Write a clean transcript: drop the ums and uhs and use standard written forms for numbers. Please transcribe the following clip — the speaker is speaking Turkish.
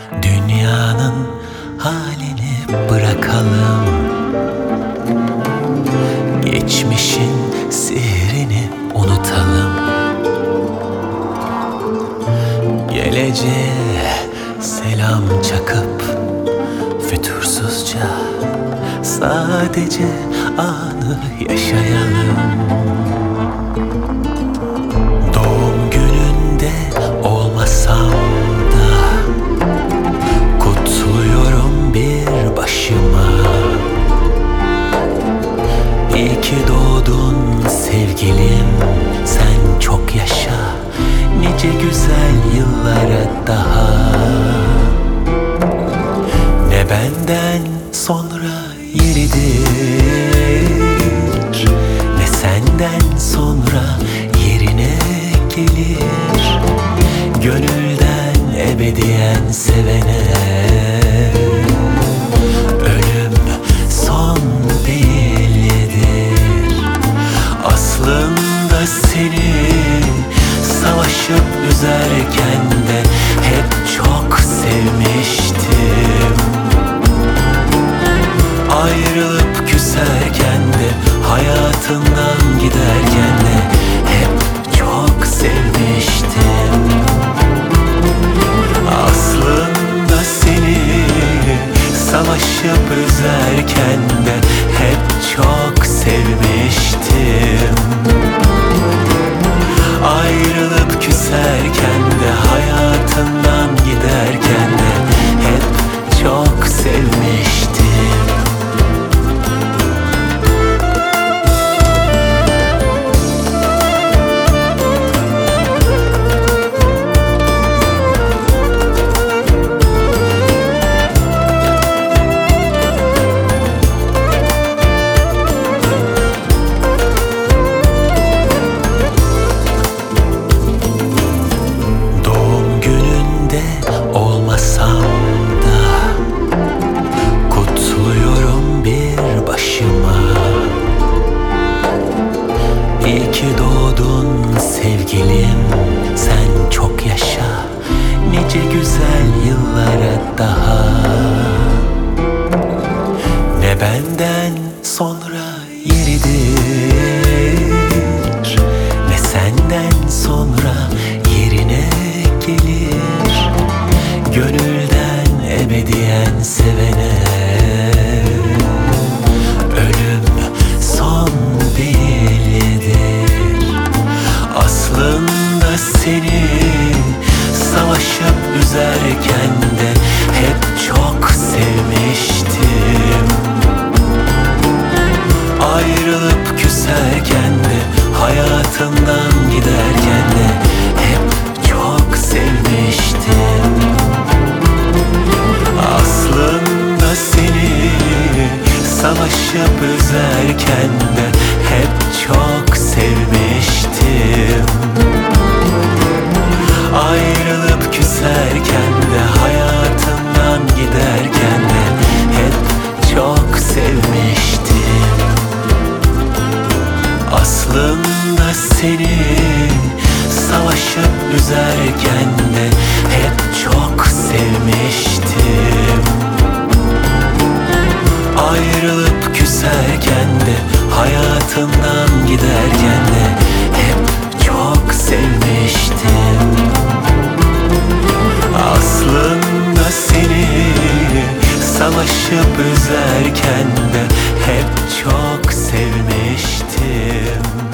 Dünyanın halini bırakalım, geçmişin sihrini unutalım. Geleceğe selam çakıp fütursuzca sadece anı yaşayalım. Doğum gününde olmasam da kutluyorum bir başıma. İyi ki doğdun sevgilim, sen çok yaşa, nice güzel yıllara daha. Ne benden sonra yeridir, ne senden sonra yerine gelir. Gönülden ebediyen sevene ölüm son değildir. Aslında seni savaşıp üzerken de hep çok sevmiştim. Ayrılıp küserken de hayatından giderken de hep çok sevmiştim. Aslında seni savaşıp üzerken de hep çok sevmiştim. Ayrılıp küserken de hayatından giderken de hep çok sevmiştim. İyi ki doğdun sevgilim, sen çok yaşa, nice güzel yıllara daha. Ne benden sonra yeridir, ne senden sonra yerine gelir. Gönülden ebediyen sevene ölüm son değildir. Aslında seni savaşıp üzerken de hep çok sevmiştim. Ayrılıp küserken de hayatından giderken de hep çok sevmiştim. Aslında seni savaşıp üzerken de hep çok sevmiştim. Ayrılıp küserken de hayatından giderken de hep çok sevmiştim. Aslında seni savaşıp üzerken de hep çok sevmiştim. Ayrılıp küserken de hayatından giderken de hep çok sevmiştim. Aslında seni savaşıp üzerken de hep çok sevmiştim.